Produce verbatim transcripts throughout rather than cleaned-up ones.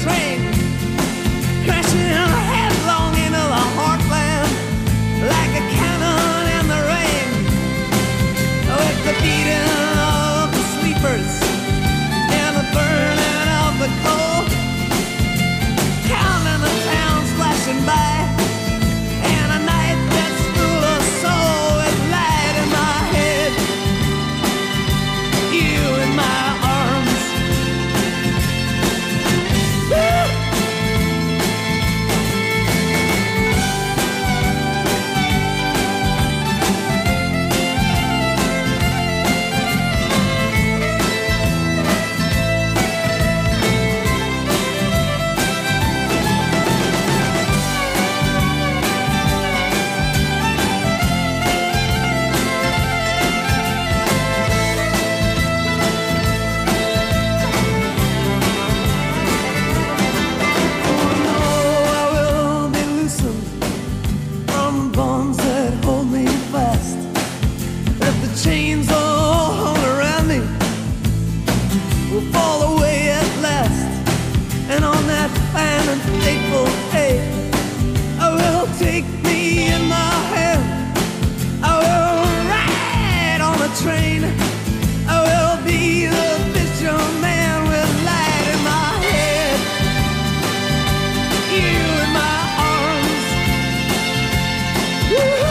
train, crashing headlong into the heartland like a cannon in the rain, with the beating of the sleepers and the burning of the coal, counting the towns flashing by, and a night that's full of soul with light in my head, you in my arms. Woo! Chains all around me will fall away at last, and on that fine and fateful day, I will take me in my hand. I will ride on a train. I will be the fisherman with light in my head, you in my arms. Woo-hoo.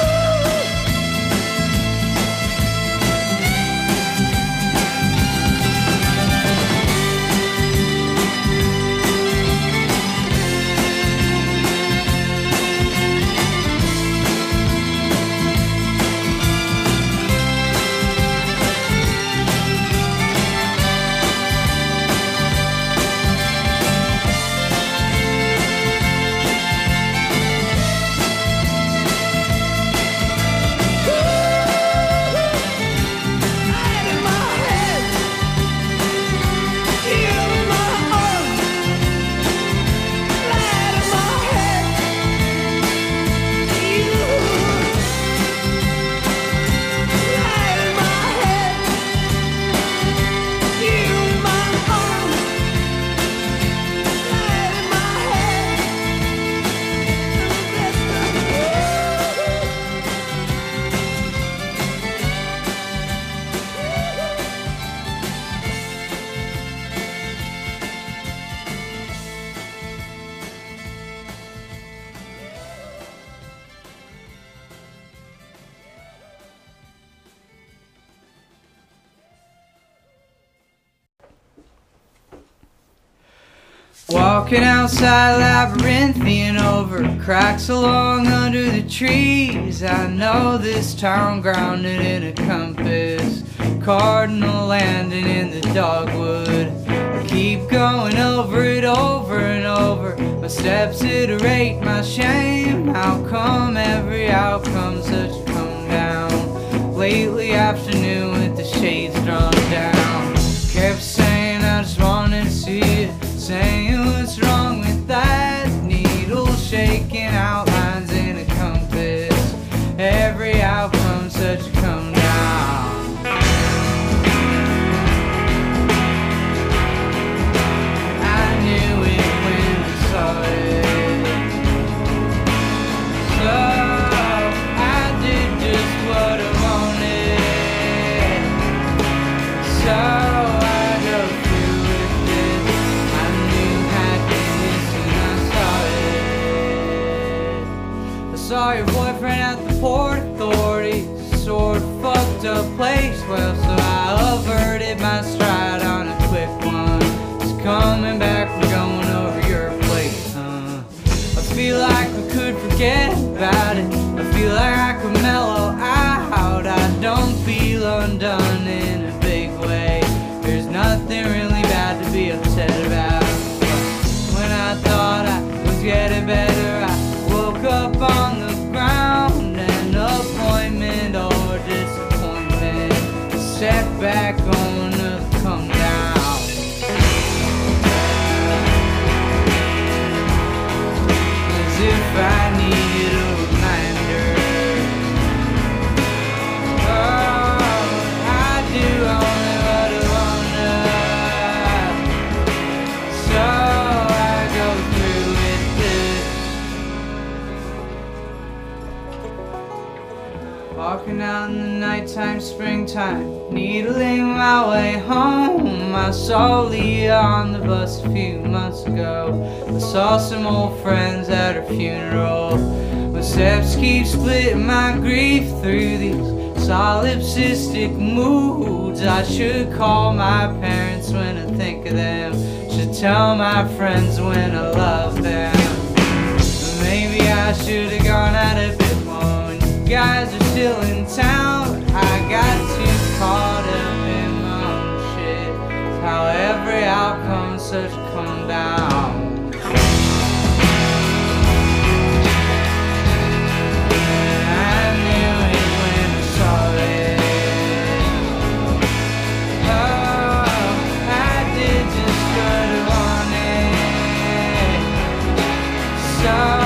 Walking outside labyrinthian over cracks along under the trees. I know this town grounded in a compass, cardinal landing in the dogwood. I keep going over it over and over. My steps iterate my shame. How come every outcome's such a come down? Lately afternoon with the shades drawn down. Kept saying I just wanted to see it, saying what's wrong with that needle, shaking outlines in a compass. Every outcome such a come down. I knew it when I saw it, so I did just what I wanted. So saw your boyfriend at the Port Authority, sort of fucked up place. Well, so I averted my stride on a quick one. Just coming back from going over your place, huh? I feel like we could forget about it. I feel like I could mellow out. I don't feel undone in a big way. There's nothing really bad to be upset about. When I thought I was getting better, I woke up on the ground. An appointment or disappointment, a setback on a come down. As if I needed a reminder. Oh, I do only what I wanna. out in the nighttime, springtime, needling my way home. I saw Leah on the bus a few months ago. I saw some old friends at her funeral. My steps keep splitting my grief through these solipsistic moods. I should call my parents when I think of them, should tell my friends when I love them. Maybe I should have gone out a bit more when you guys are still in town. I got too caught up in my own shit. How every outcome's such a come down. I knew it when I saw it. Oh, I did just what I wanted. So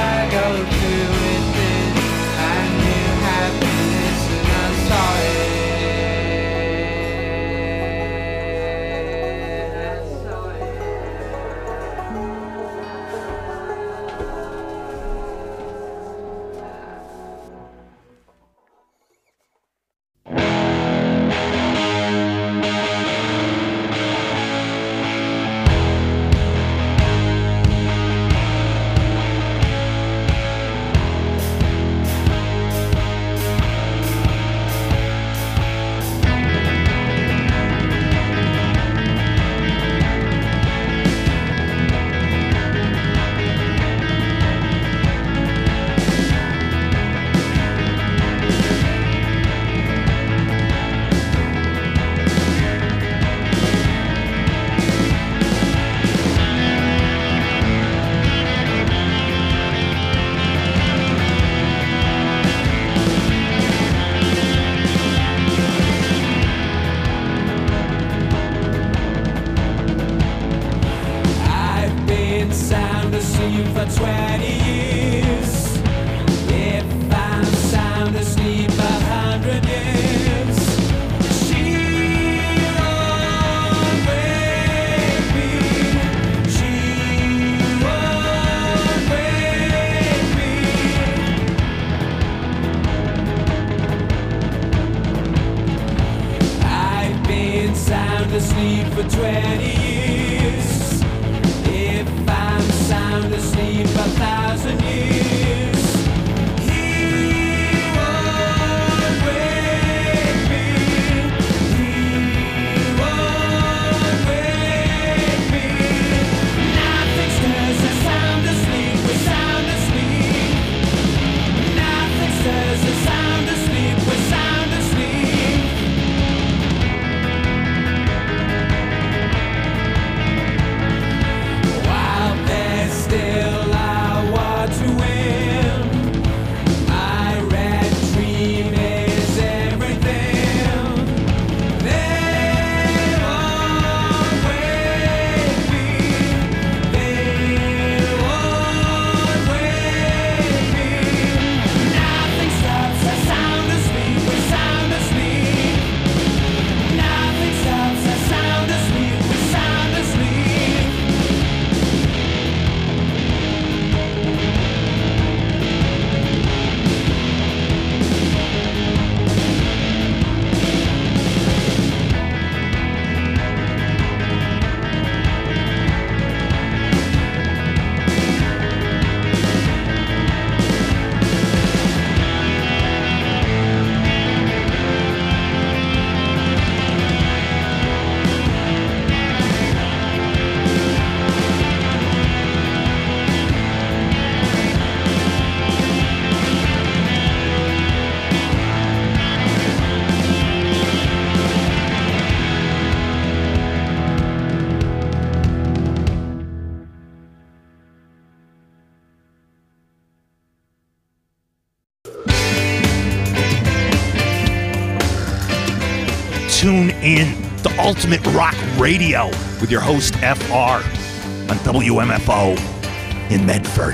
Tune in to Ultimate Rock Radio with your host F R on W M F O in Medford.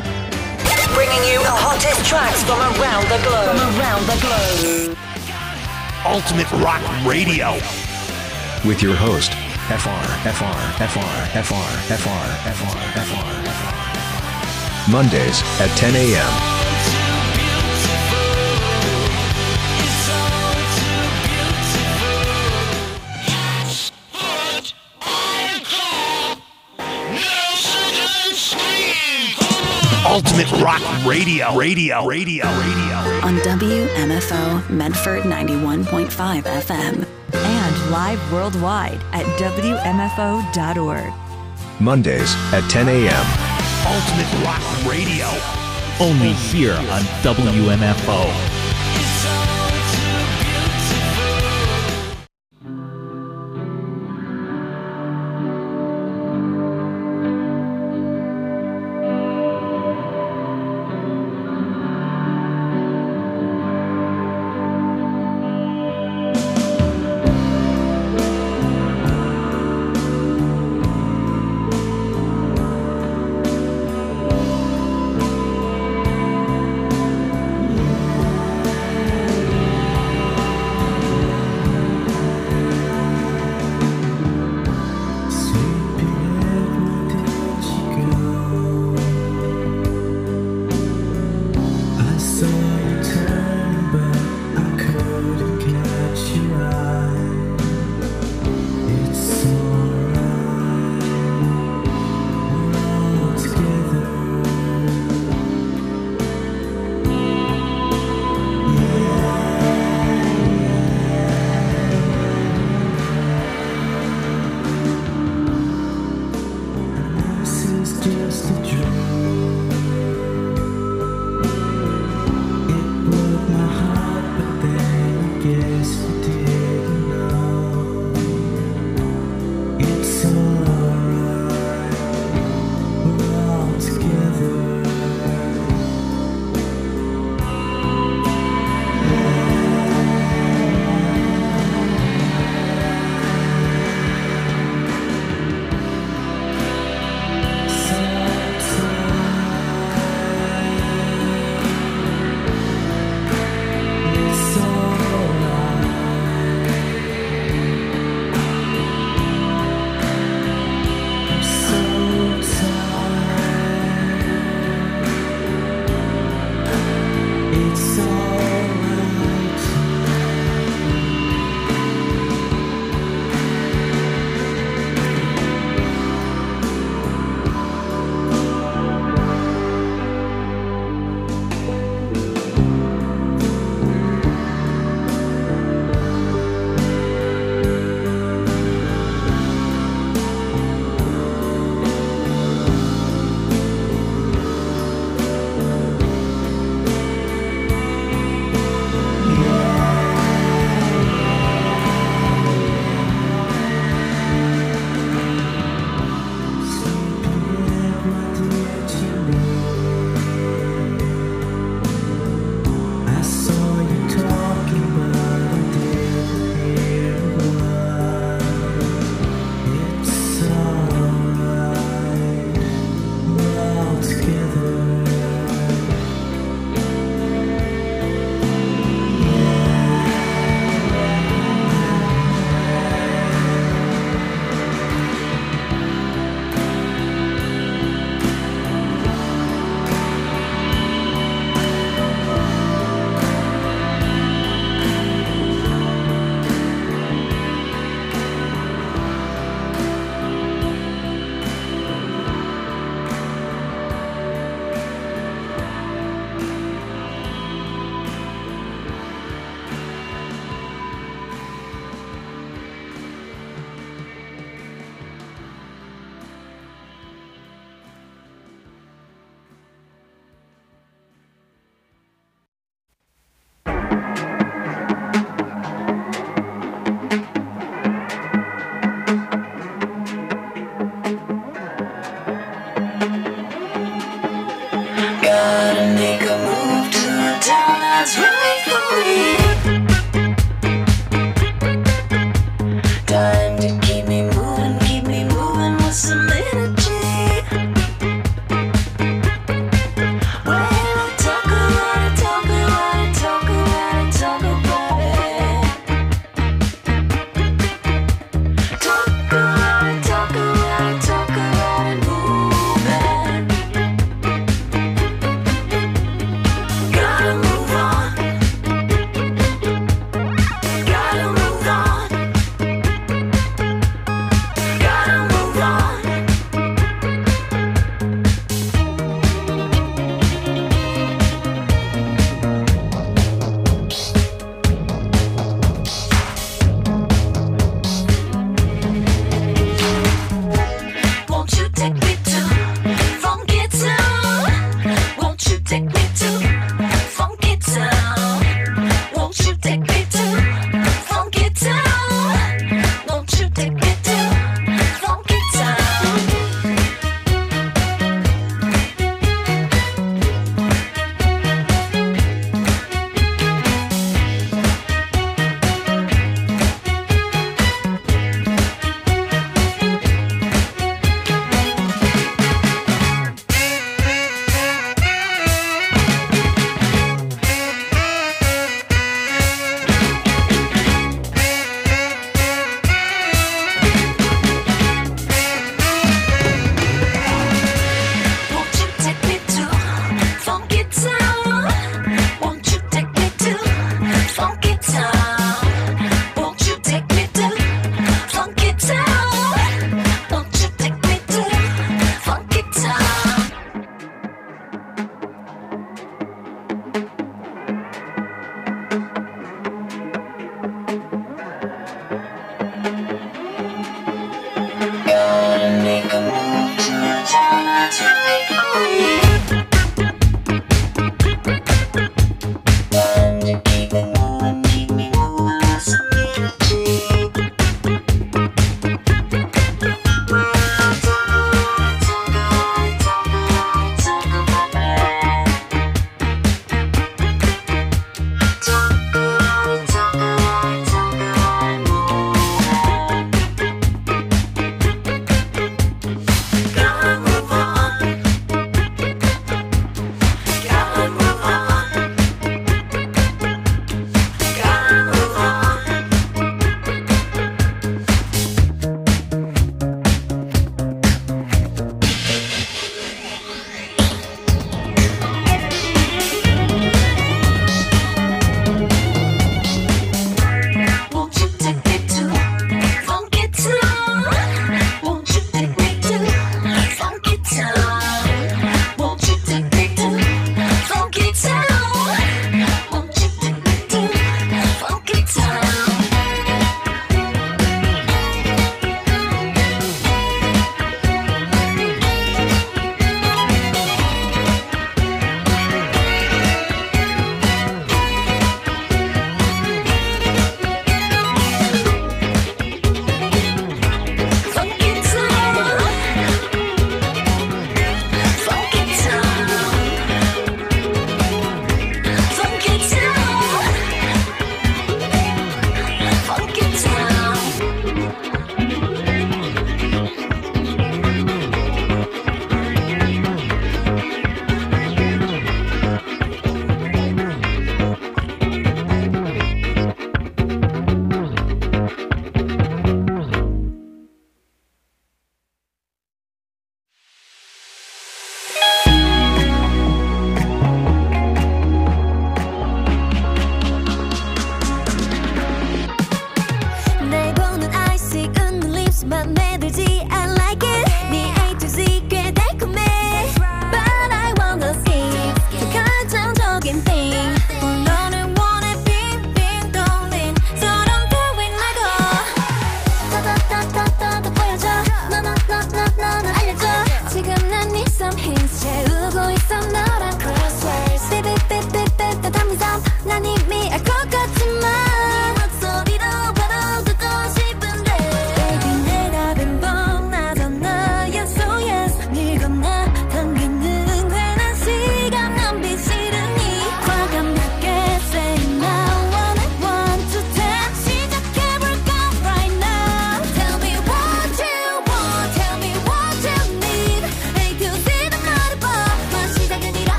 Bringing you the hottest tracks from around the globe. From around the globe. Ultimate Rock Radio with your host F R, F R, F R, F R, F R, F R, F R, F R. Mondays at ten a.m. Ultimate Rock Radio. Radio. Radio. Radio. On W M F O Medford ninety-one point five F M. And live worldwide at W M F O dot org. Mondays at ten a.m. Ultimate Rock Radio. Only here on W M F O.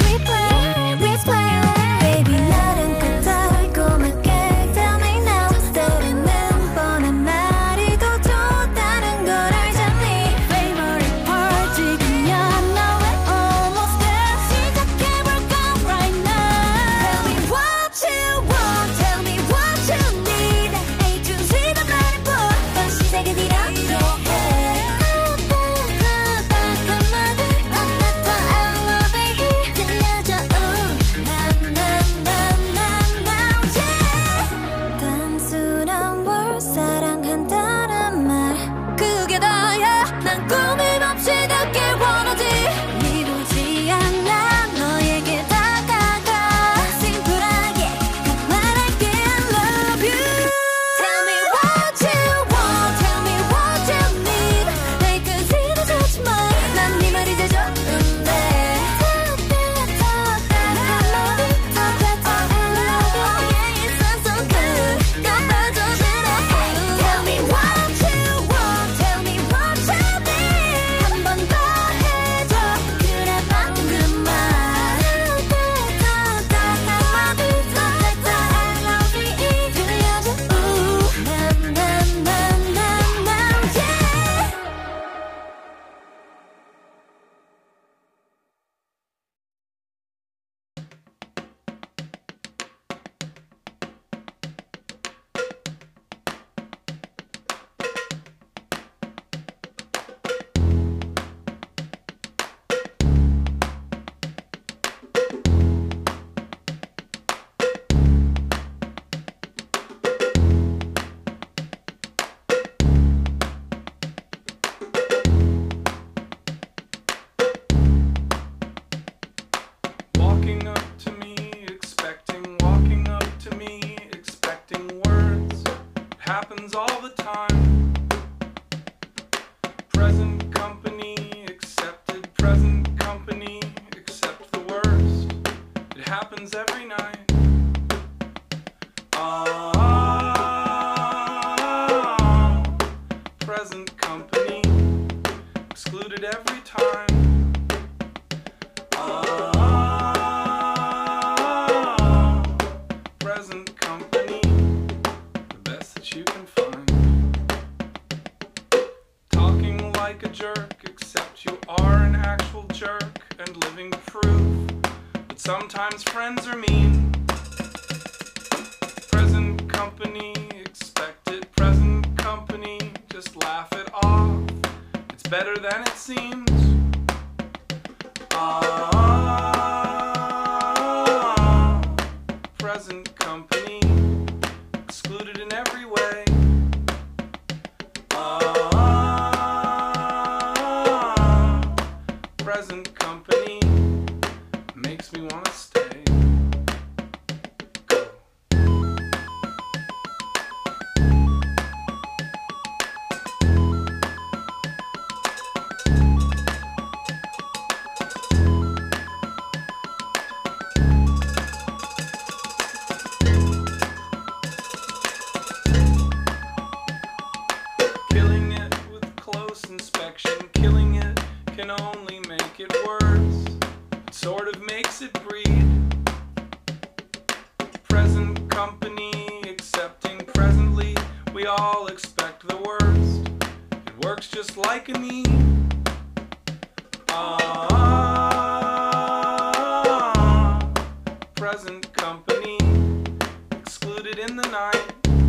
happens all the time. Present company accepted, present company accept the worst. It happens every night. Ah, present company excluded every time. Ah, present company, the best that you can find. Talking like a jerk, except you are an actual jerk, and living proof that sometimes friends are mean. Present company expected, present company just laugh it off. It's better than it seems. Ah, present company excluded in every way. Ah, present company makes me want to stay. Killing it with close inspection, killing it can only make it worse. It sort of makes it breed. Present company accepting presently, we all expect the worst. It works just like a need. Ah, present company excluded in the night.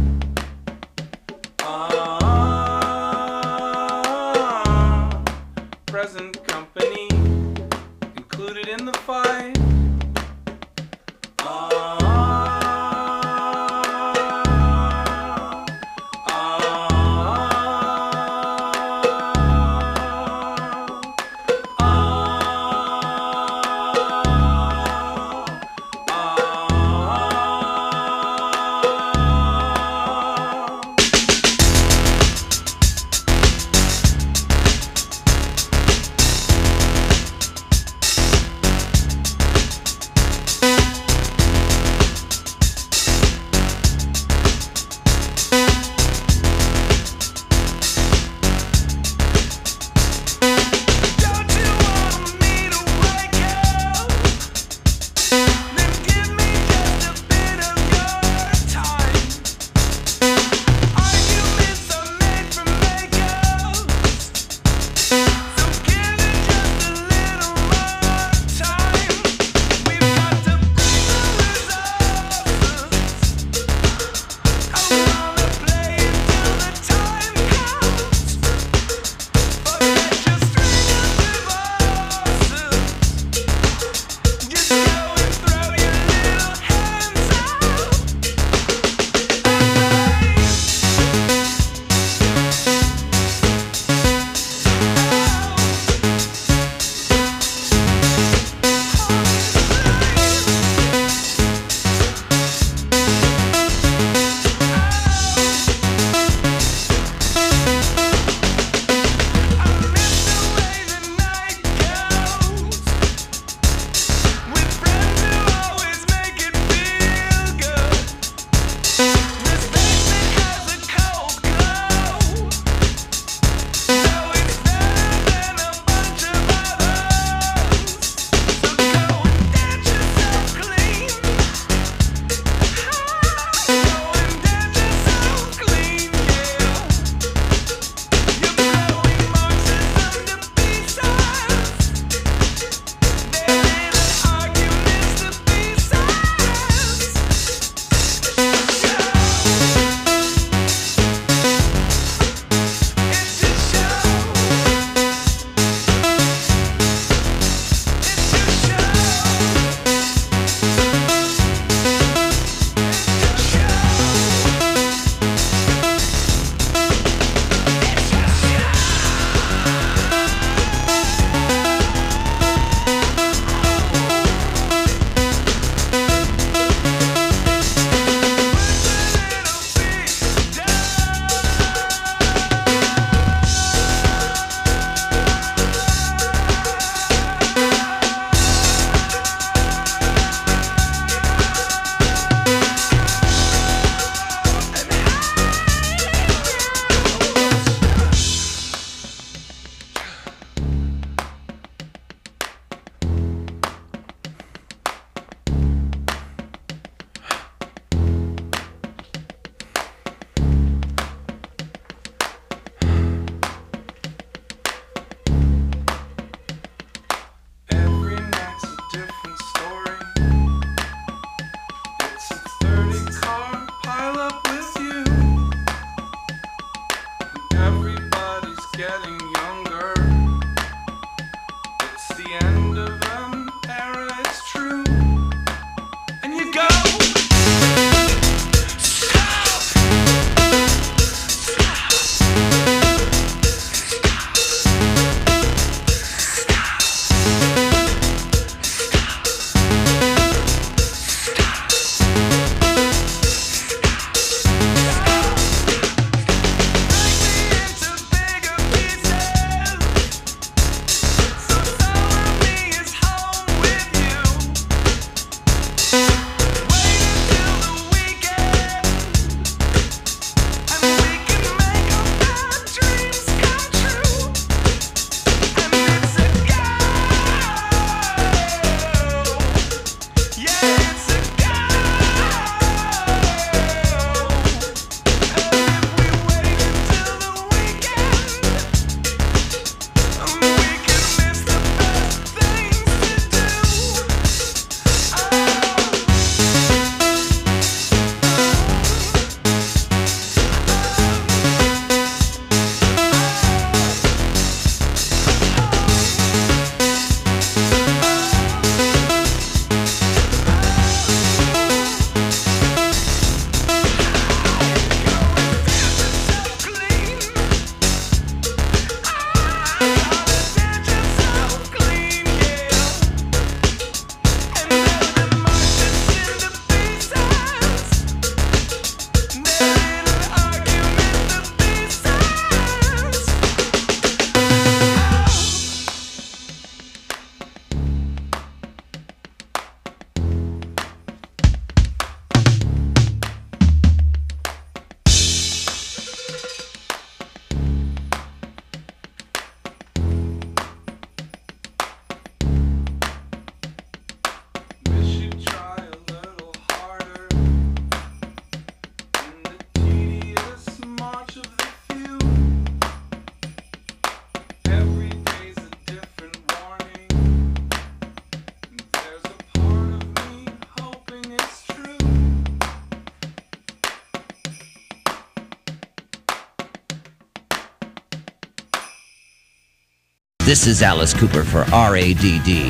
Ah, present company included in the fight. Ah, ah, This is Alice Cooper for R A D D.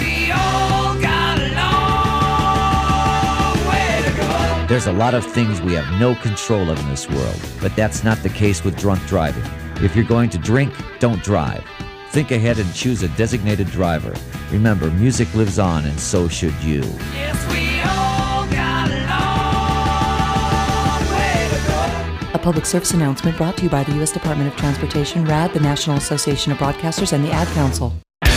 There's a lot of things we have no control of in this world, but that's not the case with drunk driving. If you're going to drink, don't drive. Think ahead and choose a designated driver. Remember, music lives on, and so should you. Yes, we all got a long way to go. A public service announcement brought to you by the U S Department of Transportation, R A D, the National Association of Broadcasters, and the Ad Council.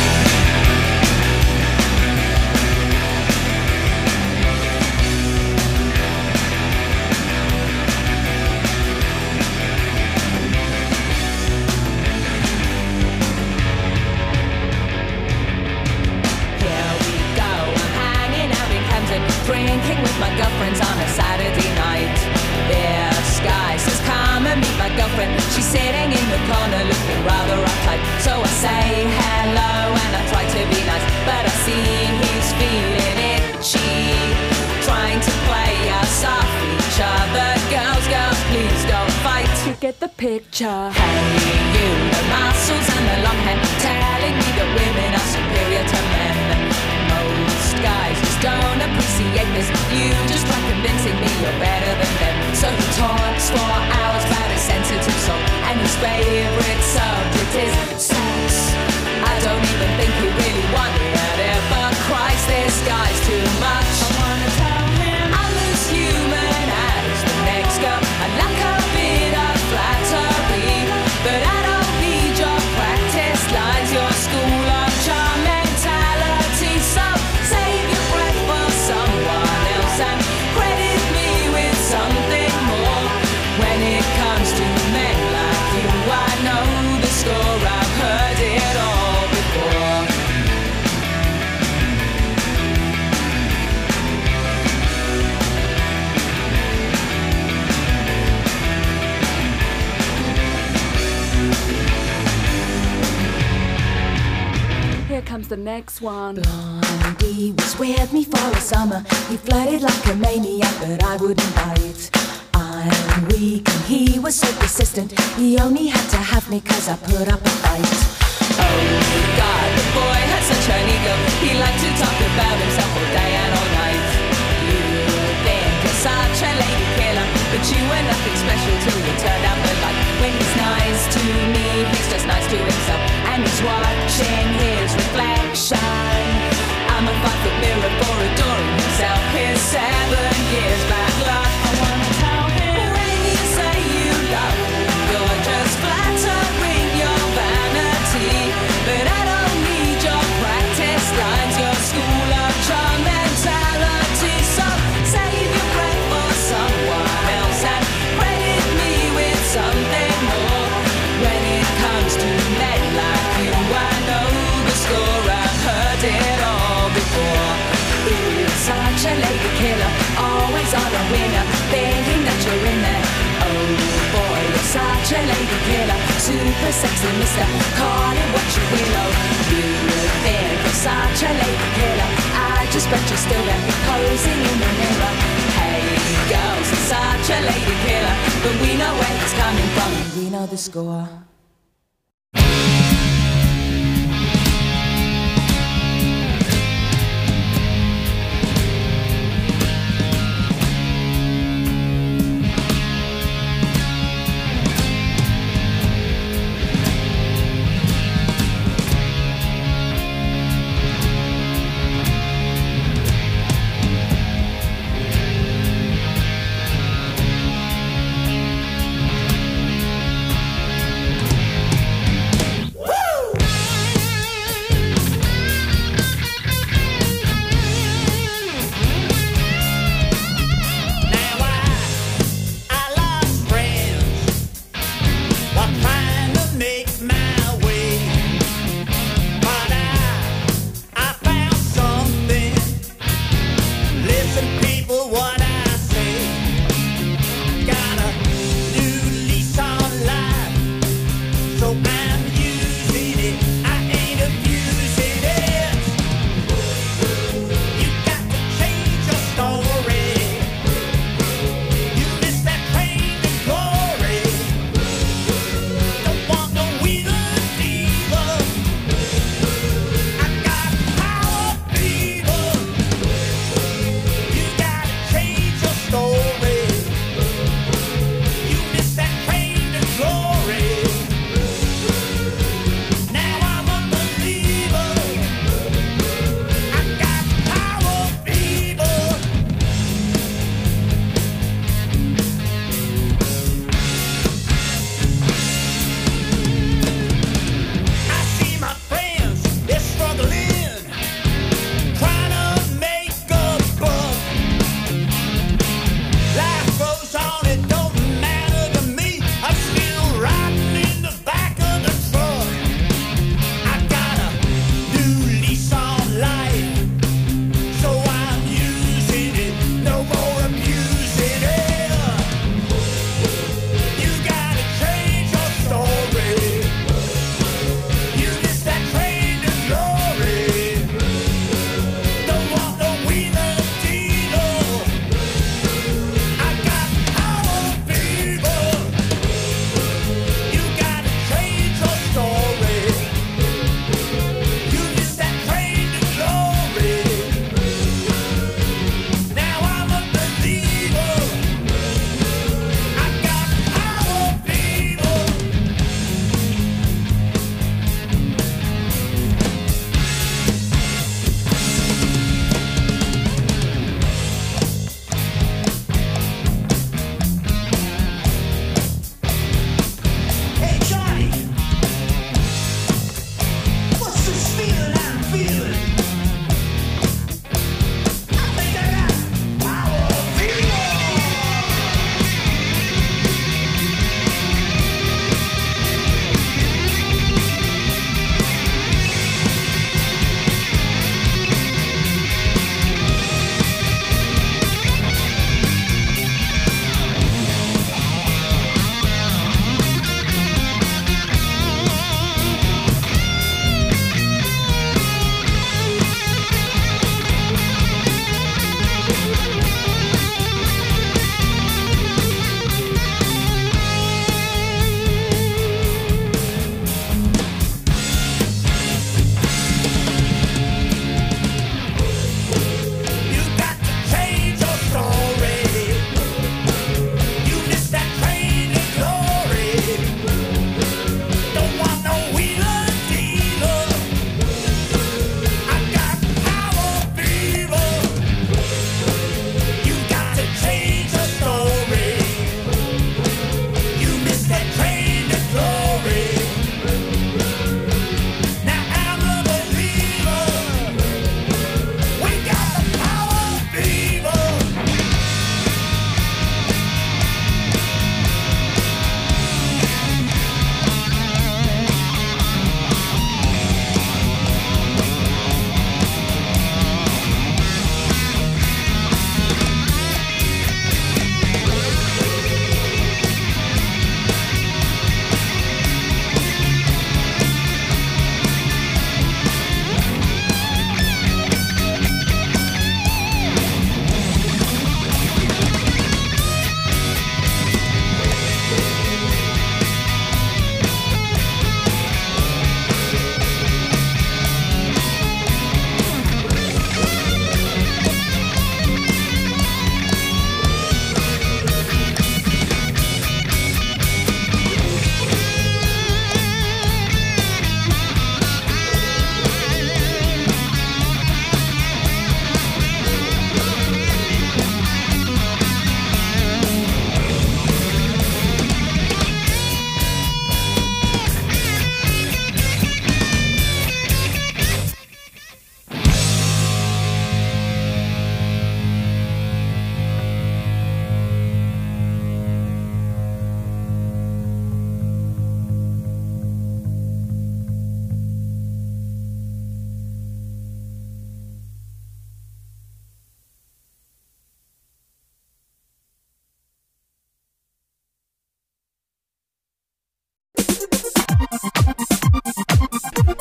Drinking with my girlfriends on a Saturday night. The sky says come and meet my girlfriend. She's sitting in the corner looking rather uptight. So I say hello and I try to be nice, but I see he's feeling itchy, trying to play us off each other. Girls, girls, please don't fight. You get the picture. Hey, you, the muscles and the long hair, telling me that women are superior to men. Most guys just don't appreciate this. You just try convincing me you're better than them. So he talks for hours about his sensitive soul, and his favorite subject is sex. I don't even think he really wanted it, but Christ, this guy's too much. I wanna tell him I'm as human as the next girl. I'd like a bit of flattery, but I don't need your practice lines, your school of charm mentality. So save your breath for someone else and credit me with something more. When it comes to men like you, I know the score. I've heard it all before. Here comes the next one. Blondie was with me for a summer. He flirted like a maniac, but I wouldn't bite. I'm weak and he was so persistent. He only had to have me cause I put up a fight. Oh God, the boy had such an ego. He liked to talk about himself all day and all night. You think you're such a lady killer, but you were nothing special till you turned out the light. When he's nice to me, he's just nice to himself, and he's watching his reflection. I'm a five-foot mirror for adoring himself. His seven years back luck. I wanna tell him when you say you love me, you're just flattering your vanity. But I don't need your practice lines, your school of charm mentality. So save your breath for someone else and credit me with something more. When it comes to men like you, I know the score. I've heard it all before. Ooh, such a lady killer, always on a winner, thinking that you're in there. Oh boy, you're such a lady killer, super sexy mister, call it what you will. Oh, you think you're such a lady killer, I just bet you're still there posing in the mirror. Hey girls, you're such a lady killer, but we know where it's coming from, we know the score.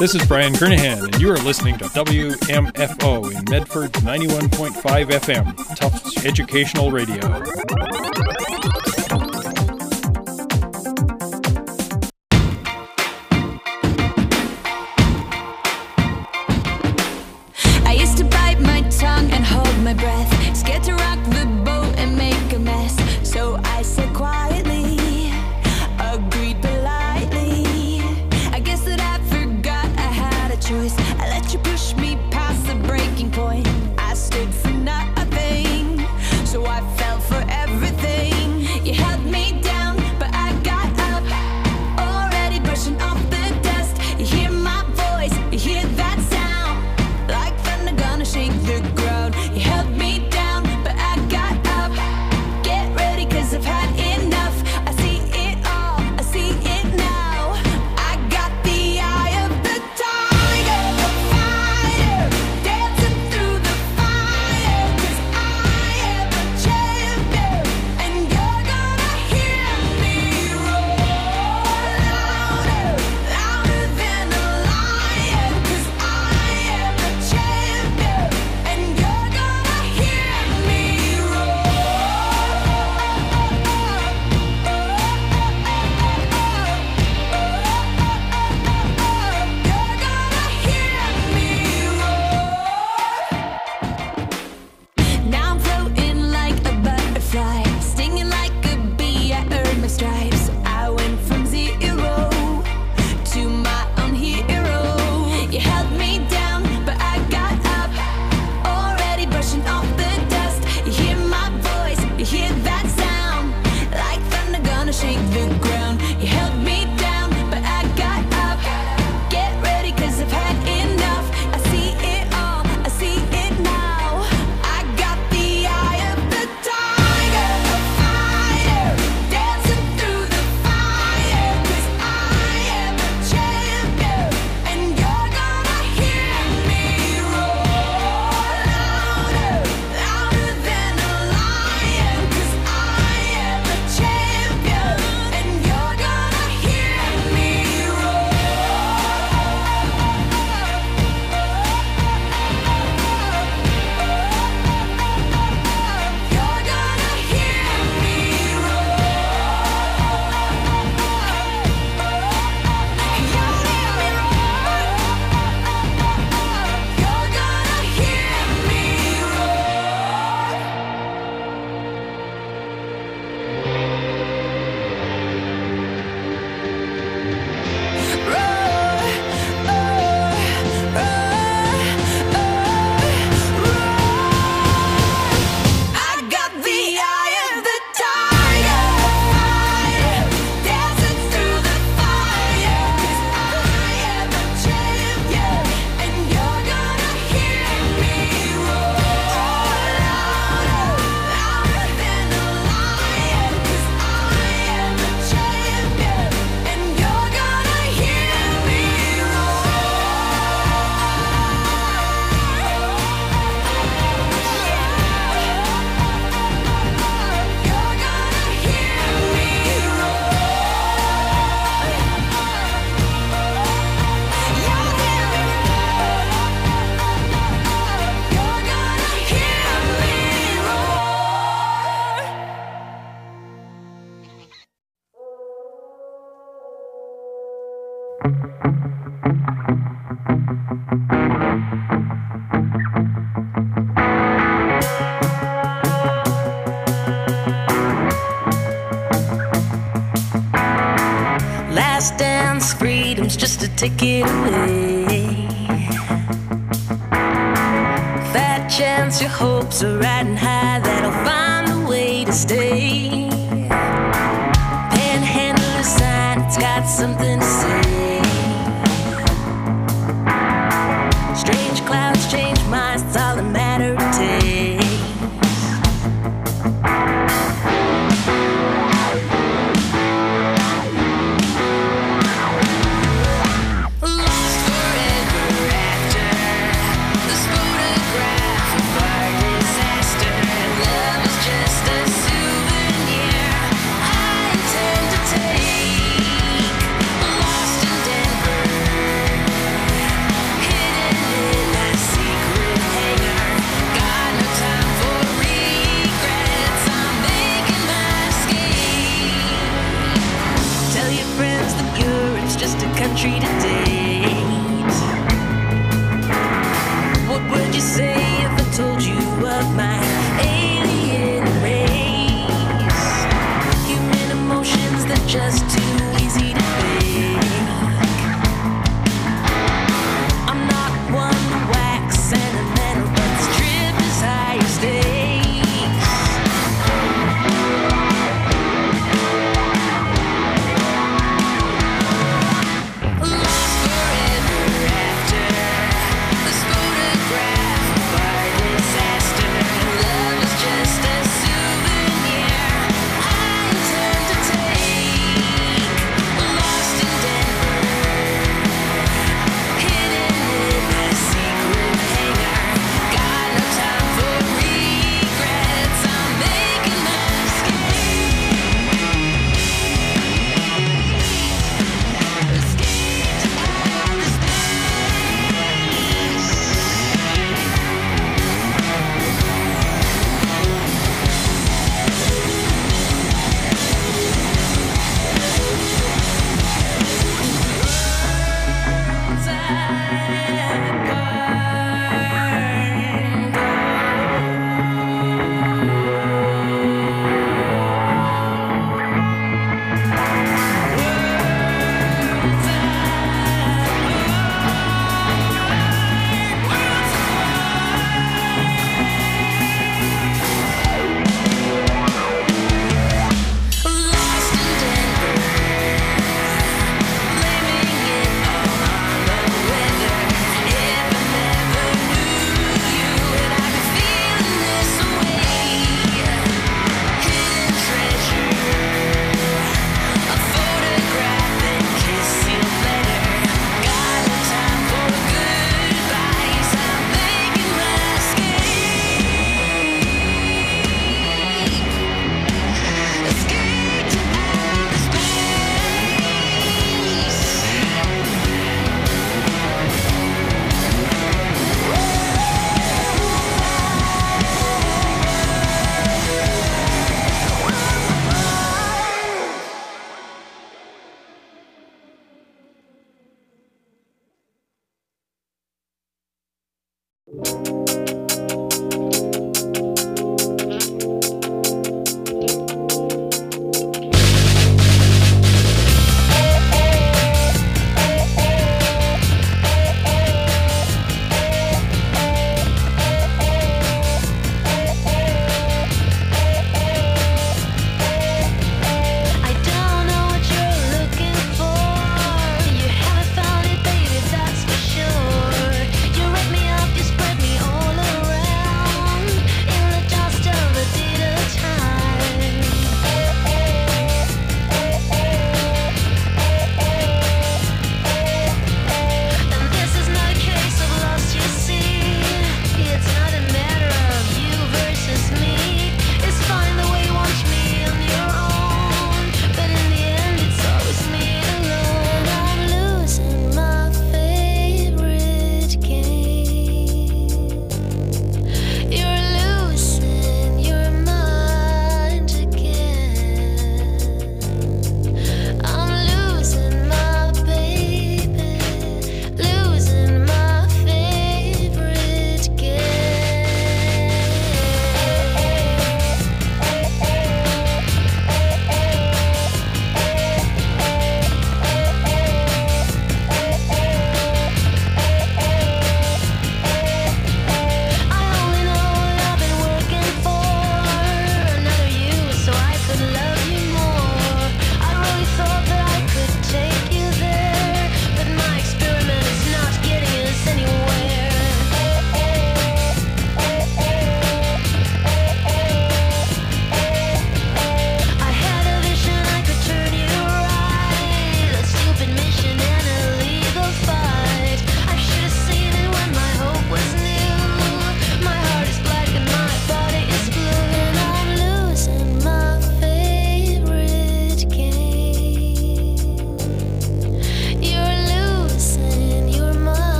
This is Brian Kernahan, and you are listening to W M F O in Medford ninety-one point five F M, Tufts Educational Radio. I used to bite my tongue and hold my breath, scared to rock the boat and make a mess. So I said quietly, agreed politely. I guess that I forgot I had a choice. I let you push me past the breaking point. I stood for nothing, so I fell for everything. You held me down, but I got up, already brushing off the dust. You hear my voice, you hear that sound, like thunder gonna shake the ground. You held me down, but I got up. Get ready, cause I've had enough. I see it all, I see it now. I got the eye of the tiger, the fighter, dancing through the fire. Cause I am a champion, and you're gonna hear me roar louder, louder than a lion. Cause I am a champion, and you're gonna hear me Now I'm floating like a butterfly, stinging like a bee. I earned my stripes. I went from zero to my own hero. You held me down, but I got up, already brushing off the dust. You hear my voice, you hear that sound, like thunder gonna shake the ground. You held me down, but I got up. Get ready, cause I've had enough. I see it all, I see it now. I got the eye of the tiger, the fighter, dancing through the fire. Cause I am a champion, and you're gonna hear me roar louder, louder than a lion. Cause I am a champion, and you're gonna hear me roar. You're gonna hear me I got the eye of the tiger, fighter, dancing through the fire. Cause I am a champion, and you're gonna hear me roar louder, louder than a lion. Cause I am a champion, and you're gonna hear me Last dance, freedom's just a ticket away. Fat chance your hopes are riding high, that I'll find a way to stay.